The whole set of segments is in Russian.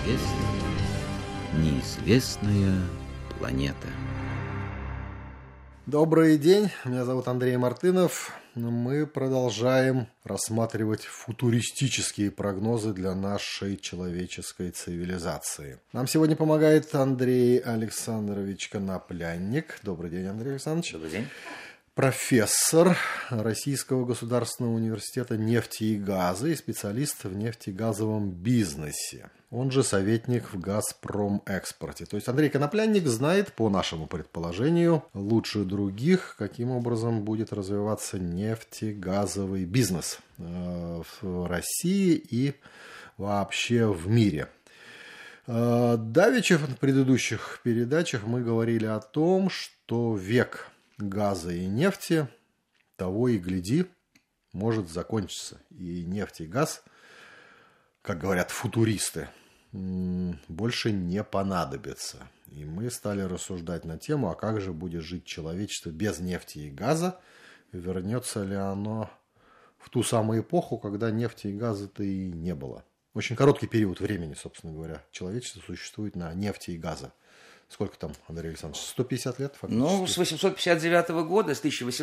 Неизвестная планета. Добрый день, меня зовут Андрей Мартынов. Мы продолжаем рассматривать футуристические прогнозы для нашей человеческой цивилизации. Нам сегодня помогает Андрей Александрович Коноплянник. Добрый день, Андрей Александрович. Добрый день. Профессор Российского государственного университета нефти и газа и специалист в нефтегазовом бизнесе. Он же советник в «Газпромэкспорте». То есть Андрей Коноплянник знает, по нашему предположению, лучше других, каким образом будет развиваться нефтегазовый бизнес в России и вообще в мире. Давеча в предыдущих передачах мы говорили о том, что век газа и нефти, того и гляди, может закончиться. И нефть и газ, как говорят футуристы, больше не понадобятся. И мы стали рассуждать на тему, а как же будет жить человечество без нефти и газа? Вернется ли оно в ту самую эпоху, когда нефти и газа-то и не было? Очень короткий период времени, собственно говоря, человечество существует на нефти и газа. Сколько там, Андрей Александрович, 150 лет фактически? Ну, с 859 года, с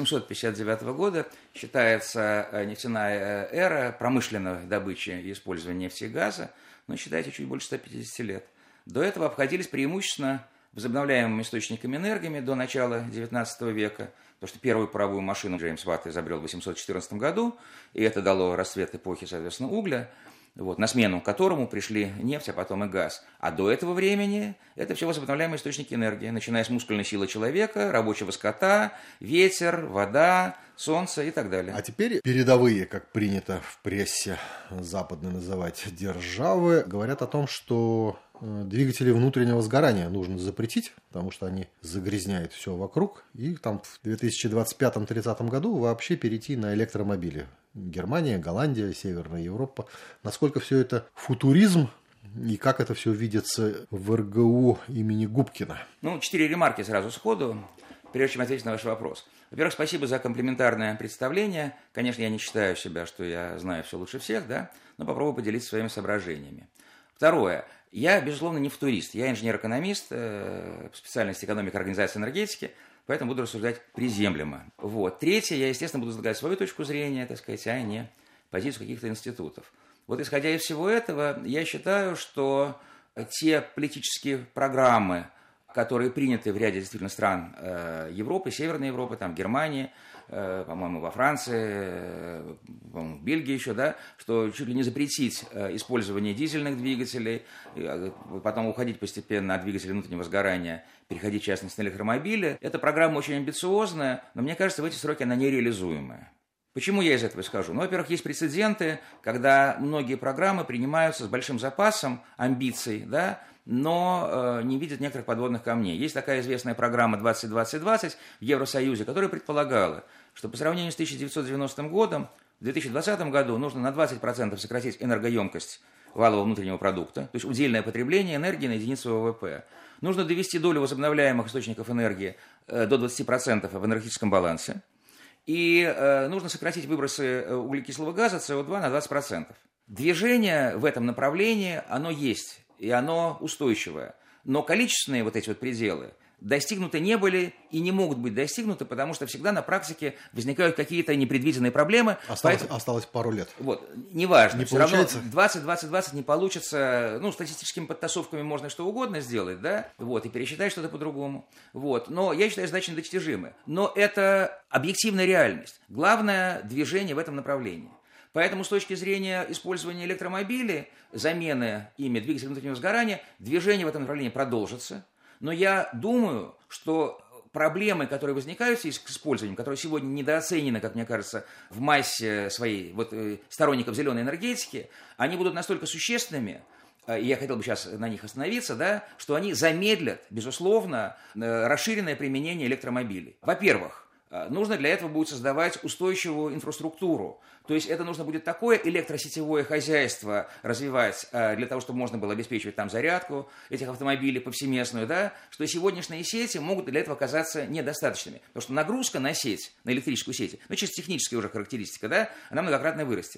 1859 года считается нефтяная эра промышленной добычи и использования нефти и газа, но считайте, чуть больше 150 лет. До этого обходились преимущественно возобновляемыми источниками энергии до начала 19 века, потому что первую паровую машину Джеймс Ватт изобрел в 814 году, и это дало расцвет эпохи, соответственно, угля. Вот, на смену которому пришли нефть, а потом и газ. А до этого времени это все возобновляемые источники энергии, начиная с мускульной силы человека, рабочего скота, ветер, вода, солнце и так далее. А теперь передовые, как принято в прессе западной называть, державы, говорят о том, что двигатели внутреннего сгорания нужно запретить, потому что они загрязняют все вокруг. И там в 2025-30 году вообще перейти на электромобили. Германия, Голландия, Северная Европа. Насколько все это футуризм и как это все видится в РГУ имени Губкина? 4 ремарки сразу сходу, прежде чем ответить на ваш вопрос. Во-первых, спасибо за комплиментарное представление. Конечно, я не считаю себя, что я знаю все лучше всех, да, но попробую поделиться своими соображениями. Второе. Я, безусловно, не футурист. Я инженер-экономист по специальности экономика, организации, энергетики, поэтому буду рассуждать приземлемо. Вот. Третье. Я, естественно, буду излагать свою точку зрения, так сказать, а не позицию каких-то институтов. Вот исходя из всего этого, я считаю, что те политические программы, которые приняты в ряде действительно стран Европы, Северной Европы, там, Германии, по-моему, во Франции, по-моему, в Бельгии еще, да, что чуть ли не запретить использование дизельных двигателей, потом уходить постепенно от двигателей внутреннего сгорания, переходить, в частности, на электромобили. Эта программа очень амбициозная, но мне кажется, в эти сроки она нереализуемая. Почему я из этого скажу? Во-первых, есть прецеденты, когда многие программы принимаются с большим запасом амбиций, да, но не видят некоторых подводных камней. Есть такая известная программа 20-20-20 в Евросоюзе, которая предполагала, что по сравнению с 1990 годом, в 2020 году нужно на 20% сократить энергоемкость валового внутреннего продукта, то есть удельное потребление энергии на единицу ВВП. Нужно довести долю возобновляемых источников энергии до 20% в энергетическом балансе. И нужно сократить выбросы углекислого газа, СО2 на 20%. Движение в этом направлении, оно есть, и оно устойчивое. Но количественные вот эти вот пределы достигнуты не были и не могут быть достигнуты, потому что всегда на практике возникают какие-то непредвиденные проблемы. Осталось пару лет. Вот, неважно. Не все получается? Равно 20-20-20 не получится. Статистическими подтасовками можно что угодно сделать, да, вот, и пересчитать что-то по-другому. Вот. Но я считаю, задачи недостижимы. Но это объективная реальность. Главное движение в этом направлении. Поэтому с точки зрения использования электромобилей, замены ими двигателей внутреннего сгорания, движение в этом направлении продолжится. Но я думаю, что проблемы, которые возникают с использованием, которые сегодня недооценены, как мне кажется, в массе своей сторонников зеленой энергетики, они будут настолько существенными, и я хотел бы сейчас на них остановиться, да, что они замедлят, безусловно, расширенное применение электромобилей. Во-первых, нужно для этого будет создавать устойчивую инфраструктуру. То есть это нужно будет такое электросетевое хозяйство развивать для того, чтобы можно было обеспечивать там зарядку этих автомобилей повсеместную, да, что сегодняшние сети могут для этого оказаться недостаточными. Потому что нагрузка на сеть, на электрическую сеть, чисто техническая уже характеристика, да, она многократно вырастет.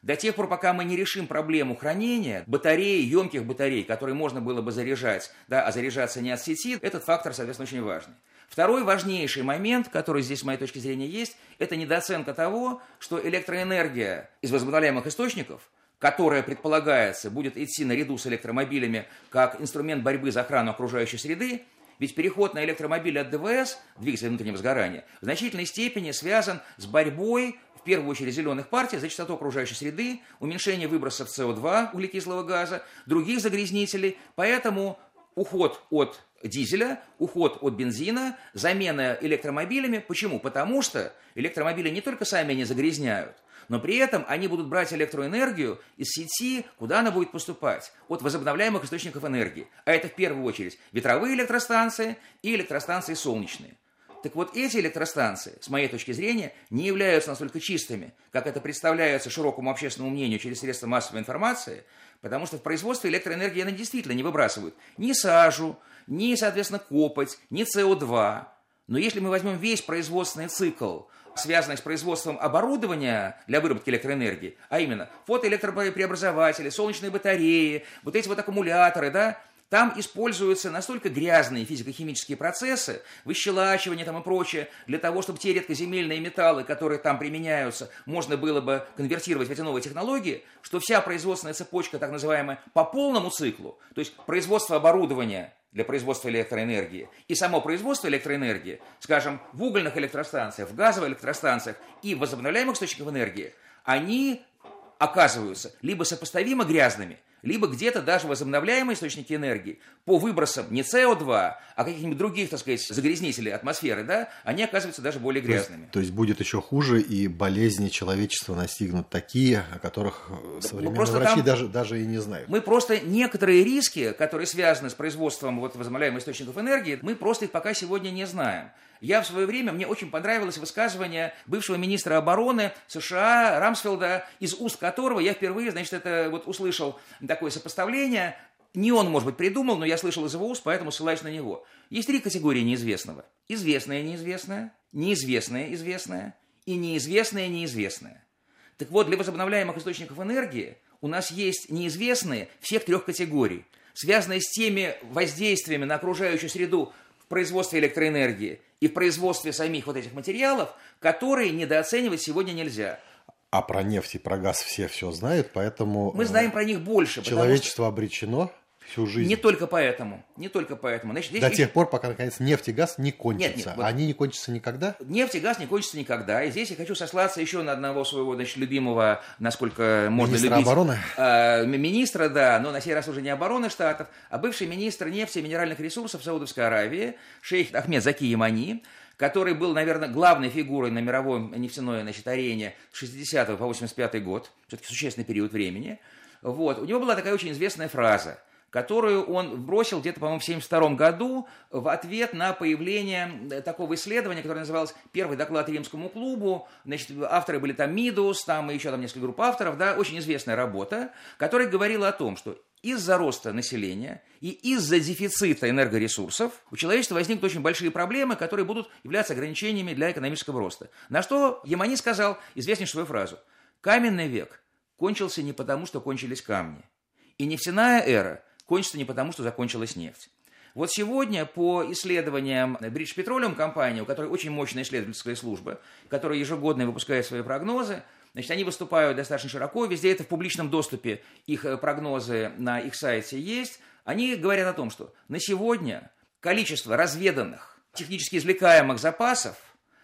До тех пор, пока мы не решим проблему хранения батарей, емких батарей, которые можно было бы заряжать, да, а заряжаться не от сети, этот фактор, соответственно, очень важный. Второй важнейший момент, который здесь, с моей точки зрения, есть, это недооценка того, что электроэнергия из возобновляемых источников, которая, предполагается, будет идти наряду с электромобилями как инструмент борьбы за охрану окружающей среды, ведь переход на электромобили от ДВС, двигателя внутреннего сгорания, в значительной степени связан с борьбой, в первую очередь, зеленых партий за чистоту окружающей среды, уменьшение выбросов СО2, углекислого газа, других загрязнителей. Поэтому уход от дизеля, уход от бензина, замена электромобилями. Почему? Потому что электромобили не только сами не загрязняют, но при этом они будут брать электроэнергию из сети, куда она будет поступать, от возобновляемых источников энергии. А это в первую очередь ветровые электростанции и электростанции солнечные. Так вот, эти электростанции, с моей точки зрения, не являются настолько чистыми, как это представляется широкому общественному мнению через средства массовой информации, потому что в производстве электроэнергии они действительно не выбрасывают ни сажу, ни, соответственно, копоть, ни СО2. Но если мы возьмем весь производственный цикл, связанный с производством оборудования для выработки электроэнергии, а именно фотоэлектропреобразователи, солнечные батареи, вот эти вот аккумуляторы, да, там используются настолько грязные физико-химические процессы, выщелачивание там и прочее, для того, чтобы те редкоземельные металлы, которые там применяются, можно было бы конвертировать в эти новые технологии, что вся производственная цепочка, так называемая, по полному циклу, то есть производство оборудования для производства электроэнергии и само производство электроэнергии, скажем, в угольных электростанциях, в газовых электростанциях и в возобновляемых источниках энергии, они оказываются либо сопоставимо грязными, либо где-то даже возобновляемые источники энергии по выбросам не СО2, а каких-нибудь других, так сказать, загрязнителей атмосферы, да, они оказываются даже более грязными. То есть будет еще хуже, и болезни человечества настигнут такие, о которых современные врачи даже и не знают. Мы просто некоторые риски, которые связаны с производством вот возобновляемых источников энергии, мы просто их пока сегодня не знаем. Я в свое время, мне очень понравилось высказывание бывшего министра обороны США Рамсфелда, из уст которого я впервые, значит, это вот услышал такое сопоставление. Не он, может быть, придумал, но я слышал из его уст, поэтому ссылаюсь на него. Есть 3 категории неизвестного. Известное неизвестное, неизвестное известное и неизвестное неизвестное. Так вот, для возобновляемых источников энергии у нас есть неизвестные всех 3 категорий, связанные с теми воздействиями на окружающую среду в производстве электроэнергии и в производстве самих вот этих материалов, которые недооценивать сегодня нельзя. А про нефть и про газ все знают, поэтому... Мы знаем про них больше. Человечество обречено всю жизнь. Не только поэтому. Не только поэтому. Значит, до тех пор, пока, наконец, нефть и газ не кончатся. Нет, вот... Они не кончатся никогда? Нефть и газ не кончатся никогда. И здесь я хочу сослаться еще на одного своего, значит, любимого, насколько можно министра любить... обороны? Министра, да, но на сей раз уже не обороны Штатов, а бывший министр нефти и минеральных ресурсов Саудовской Аравии, шейх Ахмед Заки Ямани, который был, наверное, главной фигурой на мировой нефтяной, значит, арене с 60 по 85 год, все-таки существенный период времени. Вот. У него была такая очень известная фраза, которую он бросил где-то, по-моему, в 1972 году в ответ на появление такого исследования, которое называлось «Первый доклад Римскому клубу». Значит, авторы были там Мидус, там и еще там несколько групп авторов, да, очень известная работа, которая говорила о том, что из-за роста населения и из-за дефицита энергоресурсов у человечества возникнут очень большие проблемы, которые будут являться ограничениями для экономического роста. На что Ямани сказал известнейшую фразу: «Каменный век кончился не потому, что кончились камни, и нефтяная эра кончится не потому, что закончилась нефть». Вот сегодня по исследованиям British Petroleum компании, у которой очень мощная исследовательская служба, которая ежегодно выпускает свои прогнозы, значит, они выступают достаточно широко, везде это в публичном доступе, их прогнозы на их сайте есть. Они говорят о том, что на сегодня количество разведанных, технически извлекаемых запасов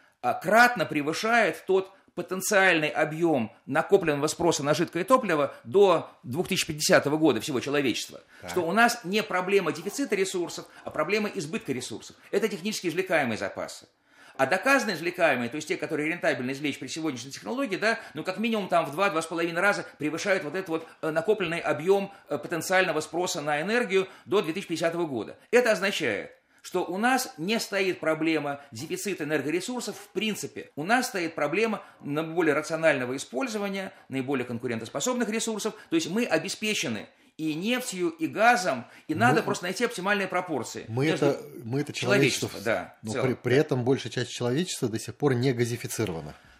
кратно превышает тот потенциальный объем накопленного спроса на жидкое топливо до 2050 года всего человечества. Так. Что у нас не проблема дефицита ресурсов, а проблема избытка ресурсов. Это технически извлекаемые запасы. А доказанно извлекаемые, то есть те, которые рентабельно извлечь при сегодняшней технологии, да, ну как минимум там в 2-2,5 раза превышают вот этот вот накопленный объем потенциального спроса на энергию до 2050 года. Это означает, что у нас не стоит проблема дефицита энергоресурсов в принципе. У нас стоит проблема наиболее рационального использования, наиболее конкурентоспособных ресурсов. То есть мы обеспечены и нефтью, и газом, и надо просто найти оптимальные пропорции. Мы это человечество, да, но при этом большая часть человечества до сих пор не газифицирована.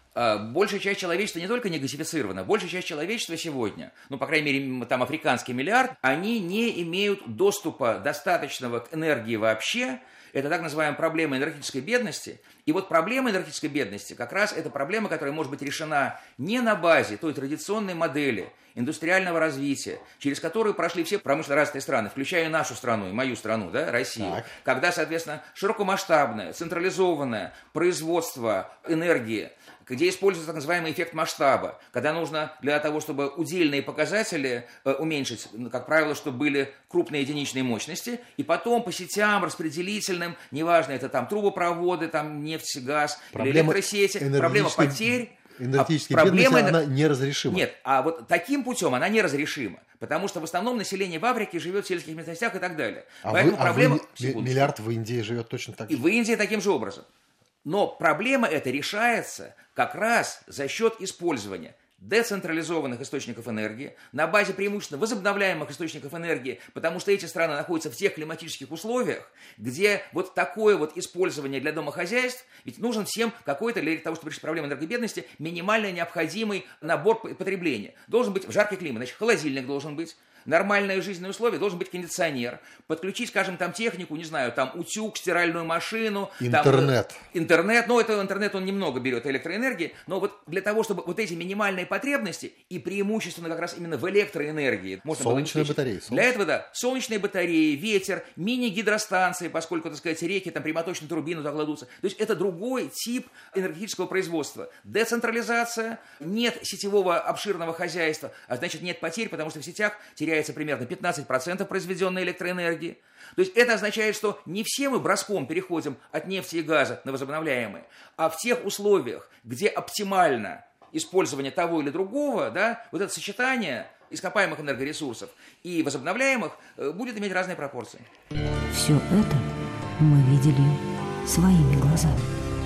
Большая часть человечества не только не газифицирована, большая часть человечества сегодня, ну, по крайней мере, там африканский миллиард, они не имеют доступа достаточного к энергии вообще. Это так называемая проблема энергетической бедности. И вот проблема энергетической бедности как раз это проблема, которая может быть решена не на базе той традиционной модели индустриального развития, через которую прошли все промышленно развитые страны, включая и нашу страну, и мою страну, да, Россию, когда, соответственно, широкомасштабное, централизованное производство энергии, где используется так называемый эффект масштаба, когда нужно для того, чтобы удельные показатели уменьшить, как правило, чтобы были крупные единичные мощности, и потом по сетям распределительным, неважно, это там трубопроводы, там нефть, газ, или электросети, проблема потерь. Энергетическая бедность, она неразрешима. Нет, а вот таким путем она неразрешима. Потому что в основном население в Африке живет в сельских местностях и так далее. Поэтому проблема... Миллиард в Индии живет точно так же. И в Индии таким же образом. Но проблема эта решается как раз за счет использования децентрализованных источников энергии на базе преимущественно возобновляемых источников энергии, потому что эти страны находятся в тех климатических условиях, где вот такое вот использование для домохозяйств, ведь нужен всем какой-то, для того, чтобы решить проблему энергобедности, минимально необходимый набор потребления. Должен быть жаркий климат, значит, холодильник должен быть, нормальные жизненные условия, должен быть кондиционер, подключить, скажем, там технику, не знаю, там утюг, стиральную машину. Интернет. Интернет, но это интернет, он немного берет электроэнергии, но вот для того, чтобы вот эти минимальные потребности и преимущественно как раз именно в электроэнергии можно солнечные батареи. Для этого, да, солнечные батареи, ветер, мини-гидростанции, поскольку, так сказать, реки, там прямоточные турбины туда кладутся. То есть это другой тип энергетического производства. Децентрализация, нет сетевого обширного хозяйства, а значит нет потерь, потому что в сетях теряется примерно 15% произведенной электроэнергии. То есть это означает, что не все мы броском переходим от нефти и газа на возобновляемые, а в тех условиях, где оптимально использование того или другого, да, вот это сочетание ископаемых энергоресурсов и возобновляемых будет иметь разные пропорции. Все это мы видели своими глазами.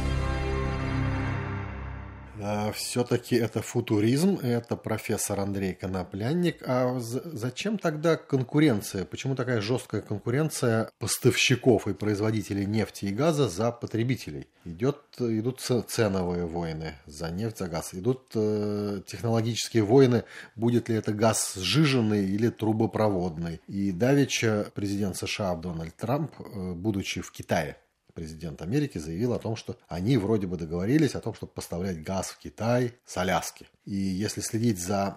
Все-таки это футуризм, это профессор Андрей Коноплянник. А зачем тогда конкуренция? Почему такая жесткая конкуренция поставщиков и производителей нефти и газа за потребителей? Идут ценовые войны за нефть, за газ. Идут технологические войны, будет ли это газ сжиженный или трубопроводный. И давеча президент США Дональд Трамп, будучи в Китае, президент Америки, заявил о том, что они вроде бы договорились о том, чтобы поставлять газ в Китай с Аляски. И если следить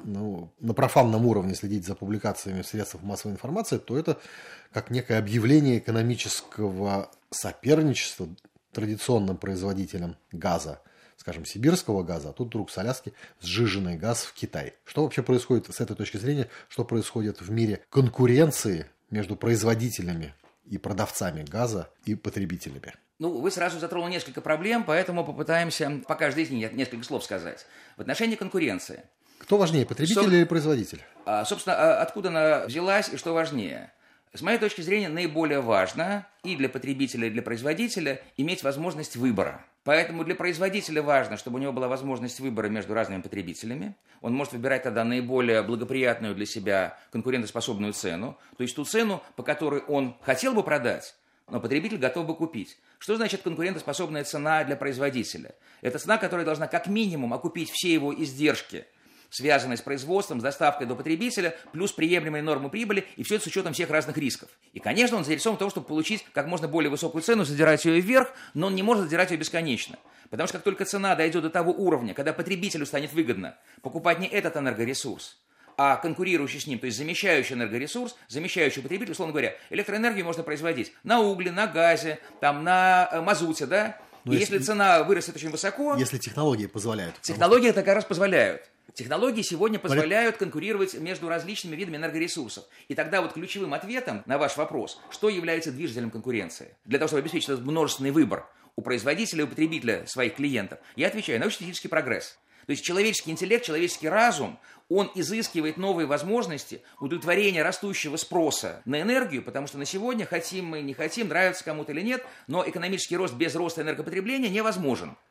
на профанном уровне следить за публикациями в средствах массовой информации, то это как некое объявление экономического соперничества традиционным производителям газа, скажем, сибирского газа, а тут вдруг с Аляски сжиженный газ в Китай. Что вообще происходит с этой точки зрения, что происходит в мире конкуренции между производителями и продавцами газа и потребителями? Ну, вы сразу затронули несколько проблем, поэтому попытаемся по каждой из них несколько слов сказать. В отношении конкуренции. Кто важнее, потребитель или производитель? Собственно, откуда она взялась и что важнее? С моей точки зрения, наиболее важно и для потребителя, и для производителя иметь возможность выбора. Поэтому для производителя важно, чтобы у него была возможность выбора между разными потребителями. Он может выбирать тогда наиболее благоприятную для себя конкурентоспособную цену, то есть ту цену, по которой он хотел бы продать, но потребитель готов бы купить. Что значит конкурентоспособная цена для производителя? Это цена, которая должна как минимум окупить все его издержки, связанные с производством, с доставкой до потребителя, плюс приемлемые нормы прибыли, и все это с учетом всех разных рисков. И, конечно, он заинтересован в том, чтобы получить как можно более высокую цену, задирать ее вверх, но он не может задирать ее бесконечно. Потому что как только цена дойдет до того уровня, когда потребителю станет выгодно покупать не этот энергоресурс, а конкурирующий с ним, то есть замещающий энергоресурс, замещающий потребитель, условно говоря, электроэнергию можно производить на угле, на газе, там, на мазуте, да? И если цена вырастет очень высоко... Если технологии позволяют. Технологии это как раз позволяют. Технологии сегодня позволяют конкурировать между различными видами энергоресурсов. И тогда вот ключевым ответом на ваш вопрос, что является движителем конкуренции, для того, чтобы обеспечить этот множественный выбор у производителя и у потребителя своих клиентов, я отвечаю, научно-технический прогресс. То есть человеческий интеллект, человеческий разум, он изыскивает новые возможности удовлетворения растущего спроса на энергию, потому что на сегодня, хотим мы, не хотим, нравится кому-то или нет, но экономический рост без роста энергопотребления невозможен.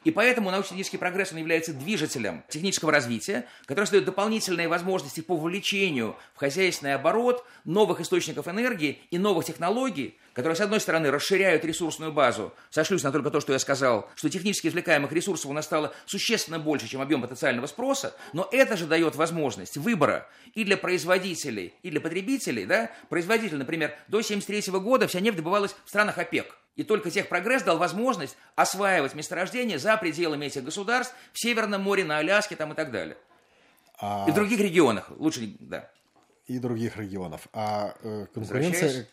И поэтому научно-технический прогресс, он является движителем технического развития, который создает дополнительные возможности по вовлечению в хозяйственный оборот новых источников энергии и новых технологий, которые, с одной стороны, расширяют ресурсную базу. Сошлюсь на только то, что я сказал, что технически извлекаемых ресурсов у нас стало существенно больше, чем объем потенциального спроса, но это же дает возможность выбора и для производителей, и для потребителей. Да? Производитель, например, до 1973 года вся нефть добывалась в странах ОПЕК. И только техпрогресс дал возможность осваивать месторождения за пределами этих государств, в Северном море, на Аляске там, и так далее. И в других регионах. Лучше, да. И других регионов. А конкуренция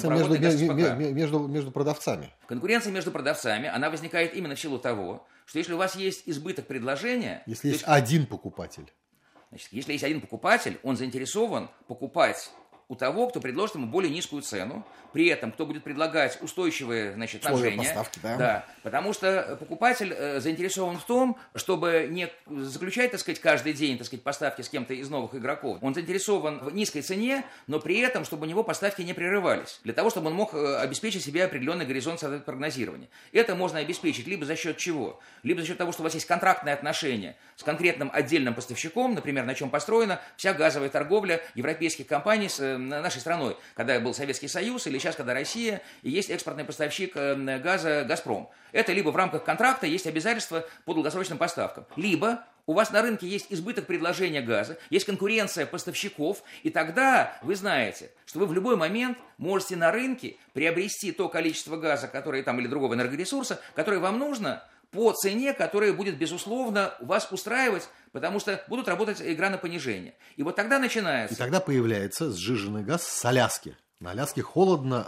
между продавцами? Конкуренция между продавцами, она возникает именно в силу того, что если у вас есть избыток предложения... Если есть один покупатель. Значит, если есть один покупатель, он заинтересован покупать у того, кто предложит ему более низкую цену, при этом кто будет предлагать устойчивые, значит, снабжения. Поставки, да? Да, потому что покупатель заинтересован в том, чтобы не заключать, так сказать, каждый день, так сказать, поставки с кем-то из новых игроков. Он заинтересован в низкой цене, но при этом, чтобы у него поставки не прерывались, для того, чтобы он мог обеспечить себе определенный горизонт прогнозирования. Это можно обеспечить либо за счет чего? Либо за счет того, что у вас есть контрактные отношения с конкретным отдельным поставщиком, например, на чем построена вся газовая торговля европейских компаний с нашей страной, когда был Советский Союз, или сейчас, когда Россия, и есть экспортный поставщик газа «Газпром». Это либо в рамках контракта есть обязательства по долгосрочным поставкам, либо у вас на рынке есть избыток предложения газа, есть конкуренция поставщиков, и тогда вы знаете, что вы в любой момент можете на рынке приобрести то количество газа, которое там, или другого энергоресурса, которое вам нужно, по цене, которая будет, безусловно, вас устраивать, потому что будут работать игра на понижение. И вот тогда начинается... И тогда появляется сжиженный газ с Аляски. На Аляске холодно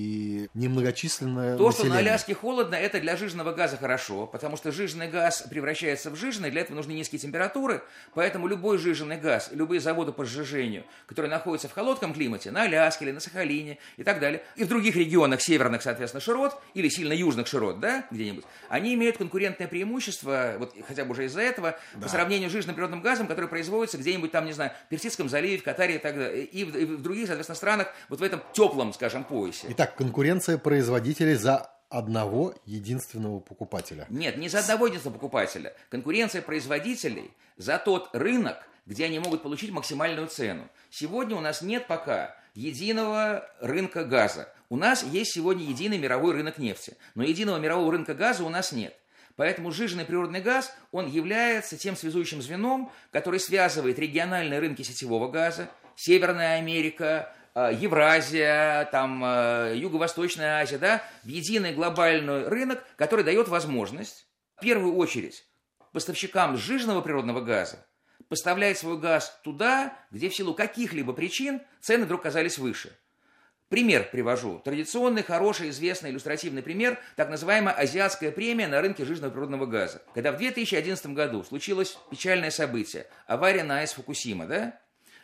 и немногочисленное То, население. что на Аляске холодно, это для сжиженного газа хорошо, потому что сжиженный газ превращается в жиженый, для этого нужны низкие температуры, поэтому любой сжиженный газ, любые заводы по сжижению, которые находятся в холодном климате, на Аляске или на Сахалине и так далее, и в других регионах северных, соответственно, широт, или сильно южных широт, да, где-нибудь, они имеют конкурентное преимущество, вот хотя бы уже из-за этого, по сравнению с жиженным природным газом, который производится где-нибудь там, не знаю, в Персидском заливе, в Катаре и так далее, и в других, соответственно, странах, вот в этом теплом, скажем, поясе. Итак, конкуренция производителей за одного единственного покупателя. Нет, не за одного единственного покупателя. Конкуренция производителей за тот рынок, где они могут получить максимальную цену. Сегодня у нас нет пока единого рынка газа. У нас есть сегодня единый мировой рынок нефти, но единого мирового рынка газа у нас нет. Поэтому сжиженный природный газ, он является тем связующим звеном, который связывает региональные рынки сетевого газа, Северная Америка, Евразия, там, Юго-Восточная Азия, да, в единый глобальный рынок, который дает возможность, в первую очередь, поставщикам сжиженного природного газа поставлять свой газ туда, где в силу каких-либо причин цены вдруг казались выше. Пример привожу. Традиционный, хороший, известный, иллюстративный пример, так называемая азиатская премия на рынке сжиженного природного газа. Когда в 2011 году случилось печальное событие, авария на АЭС Фукусима, да,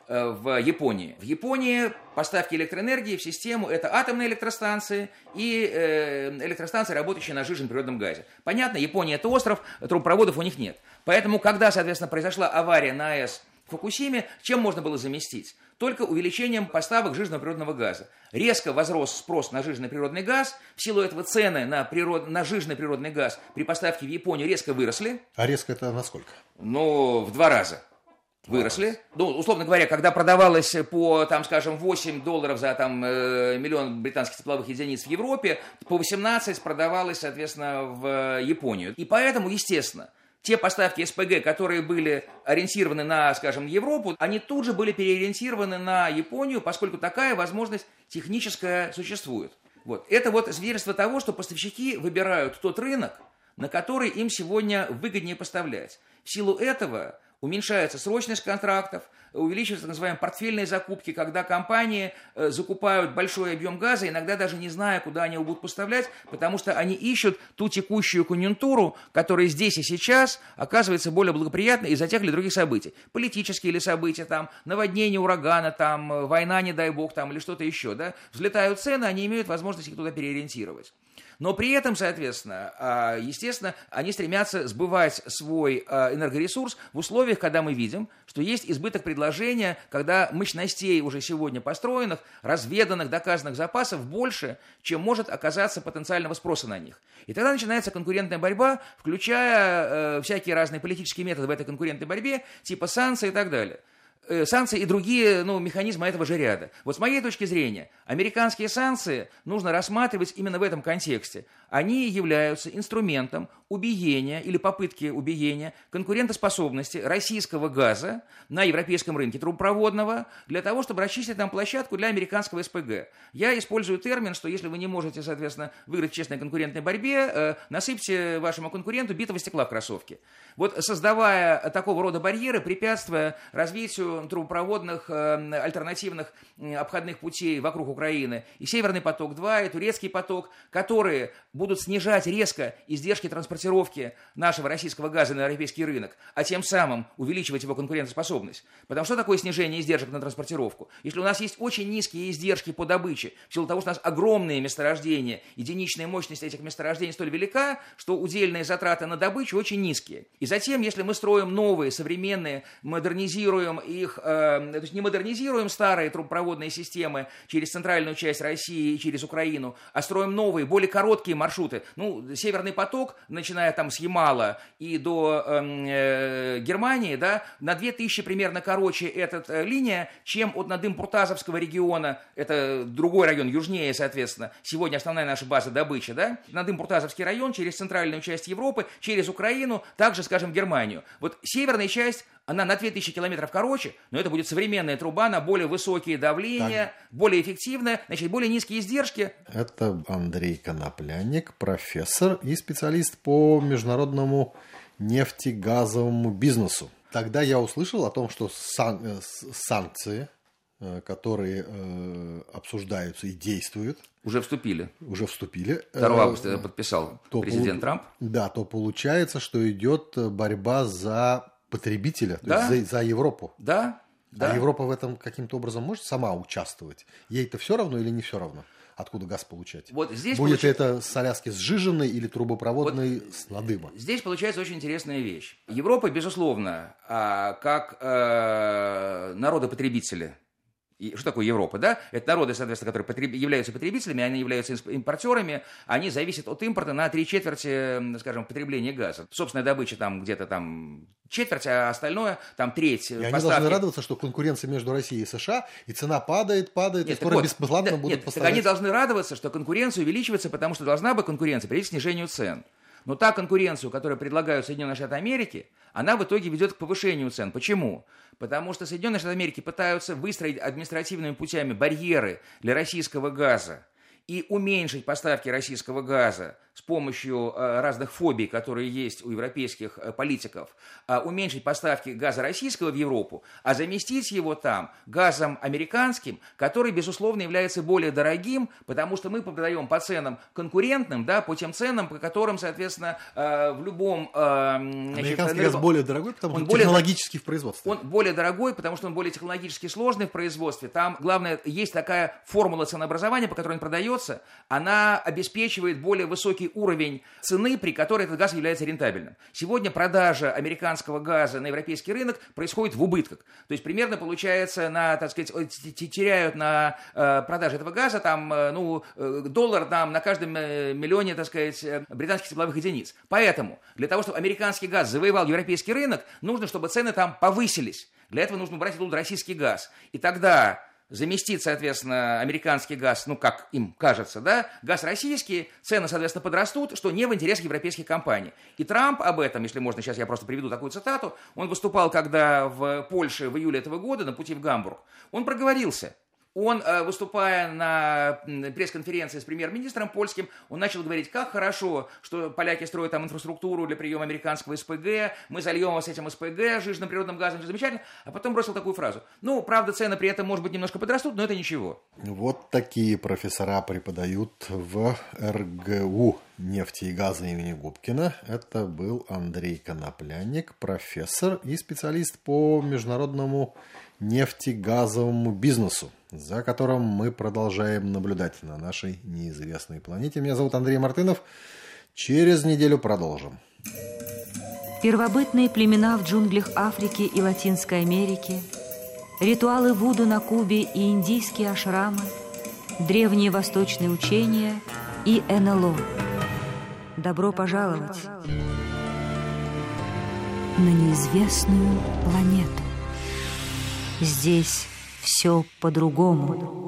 в Японии. В Японии поставки электроэнергии в систему – это атомные электростанции и электростанции, работающие на сжиженном природном газе. Понятно, Япония – это остров, трубопроводов у них нет. Поэтому, когда, соответственно, произошла авария на АЭС в Фукусиме, чем можно было заместить? Только увеличением поставок сжиженного природного газа. Резко возрос спрос на сжиженный природный газ. В силу этого цены на сжиженный природный газ при поставке в Японию резко выросли. А резко это насколько? Ну, в 2 раза. Выросли. Ну, условно говоря, когда продавалось по, там, скажем, $8 за там, миллион британских тепловых единиц в Европе, по 18 продавалось, соответственно, в Японию. И поэтому, естественно, те поставки СПГ, которые были ориентированы на, скажем, Европу, они тут же были переориентированы на Японию, поскольку такая возможность техническая существует. Вот. Это вот свидетельство того, что поставщики выбирают тот рынок, на который им сегодня выгоднее поставлять. В силу этого уменьшается срочность контрактов, увеличиваются так называемые портфельные закупки, когда компании закупают большой объем газа, иногда даже не зная, куда они его будут поставлять, потому что они ищут ту текущую конъюнктуру, которая здесь и сейчас оказывается более благоприятной из-за тех или других событий. Политические или события, там, наводнение урагана, там, война, не дай бог, там, или что-то еще. Да? Взлетают цены, они имеют возможность их туда переориентировать. Но при этом, соответственно, естественно, они стремятся сбывать свой энергоресурс в условиях, условиях, когда мы видим, что есть избыток предложения, когда мощностей уже сегодня построенных, разведанных, доказанных запасов больше, чем может оказаться потенциального спроса на них. И тогда начинается конкурентная борьба, включая всякие разные политические методы в этой конкурентной борьбе, типа санкций и так далее. Санкции и другие механизмы этого же ряда. Вот с моей точки зрения, американские санкции нужно рассматривать именно в этом контексте. Они являются инструментом убиения или попытки убиения конкурентоспособности российского газа на европейском рынке трубопроводного для того, чтобы расчистить там площадку для американского СПГ. Я использую термин, что если вы не можете, соответственно, выиграть в честной конкурентной борьбе, насыпьте вашему конкуренту битого стекла в кроссовке. Вот создавая такого рода барьеры, препятствуя развитию трубопроводных альтернативных обходных путей вокруг Украины, и Северный поток-2, и Турецкий поток, которые будут снижать резко издержки транспортировки нашего российского газа на европейский рынок, а тем самым увеличивать его конкурентоспособность. Потому что такое снижение издержек на транспортировку? Если у нас есть очень низкие издержки по добыче, в силу того, что у нас огромные месторождения, единичная мощность этих месторождений столь велика, что удельные затраты на добычу очень низкие. И затем, если мы строим новые, современные, модернизируем их, то есть не модернизируем старые трубопроводные системы через центральную часть России и через Украину, а строим новые, более короткие маршруты. Северный поток, начиная там с Ямала и до Германии, да, на 2000 примерно короче эта линия, чем от Надым-Пуртазовского региона, это другой район, южнее, соответственно, сегодня основная наша база добычи, да, Надым-Пуртазовский район через центральную часть Европы, через Украину, также, скажем, Германию. Вот северная часть, она на 2000 километров короче, но это будет современная труба на более высокие давления, так, более эффективная, значит, более низкие издержки. Это Андрей Конопляник, профессор и специалист по международному нефтегазовому бизнесу. Тогда я услышал о том, что санкции, которые обсуждаются и действуют, уже вступили. 2 августа подписал президент Трамп. Да, то получается, что идет борьба за потребителя, да? То есть за Европу. Да. А Европа в этом каким-то образом может сама участвовать? Ей-то все равно или не все равно? Откуда газ получать? Вот здесь будет это с Аляски сжиженный или трубопроводный с Надыма? Здесь получается очень интересная вещь. Европа, безусловно, как народы-потребители. И что такое Европа, да? Это народы, соответственно, которые являются потребителями, они являются импортерами, они зависят от импорта на 3/4, скажем, потребления газа. Собственная добыча там где-то там четверть, а остальное там треть. И они должны радоваться, что конкуренция между Россией и США, и цена падает, и скоро бесплатно будут поставлять. Так они должны радоваться, что конкуренция увеличивается, потому что должна быть конкуренция, приведет к снижению цен. Но та конкуренцию, которую предлагают Соединенные Штаты Америки, она в итоге ведет к повышению цен. Почему? Потому что Соединенные Штаты Америки пытаются выстроить административными путями барьеры для российского газа и уменьшить поставки российского газа с помощью разных фобий, которые есть у европейских политиков, уменьшить поставки газа российского в Европу, а заместить его там газом американским, который, безусловно, является более дорогим, потому что мы продаем по ценам конкурентным, да, по тем ценам, по которым, соответственно, в любом... Американский газ более дорогой, потому что технологически в производстве. Он более дорогой, потому что он более технологически сложный в производстве. Там, главное, есть такая формула ценообразования, по которой он продается, она обеспечивает более высокий уровень цены, при которой этот газ является рентабельным. Сегодня продажа американского газа на европейский рынок происходит в убытках. То есть примерно получается, теряют на продаже этого газа там, доллар там, на каждом миллионе, британских тепловых единиц. Поэтому для того, чтобы американский газ завоевал европейский рынок, нужно, чтобы цены там повысились. Для этого нужно брать оттуда российский газ. И тогда заместить, соответственно, американский газ, как им кажется, да, газ российский, цены, соответственно, подрастут, что не в интересах европейских компаний. И Трамп об этом, если можно, сейчас я просто приведу такую цитату, он выступал, когда в Польше в июле этого года на пути в Гамбург, он проговорился. Он, выступая на пресс-конференции с премьер-министром польским, он начал говорить, как хорошо, что поляки строят там инфраструктуру для приема американского СПГ, мы зальем вас этим СПГ, жиженным природным газом, все замечательно, а потом бросил такую фразу. Правда, цены при этом, может быть, немножко подрастут, но это ничего. Вот такие профессора преподают в РГУ нефти и газа имени Губкина. Это был Андрей Конопляник, профессор и специалист по международному нефтегазовому бизнесу, за которым мы продолжаем наблюдать на нашей неизвестной планете. Меня зовут Андрей Мартынов. Через неделю продолжим. Первобытные племена в джунглях Африки и Латинской Америки, ритуалы вуду на Кубе и индийские ашрамы, древние восточные учения и НЛО. Добро пожаловать на неизвестную планету. Здесь все по-другому.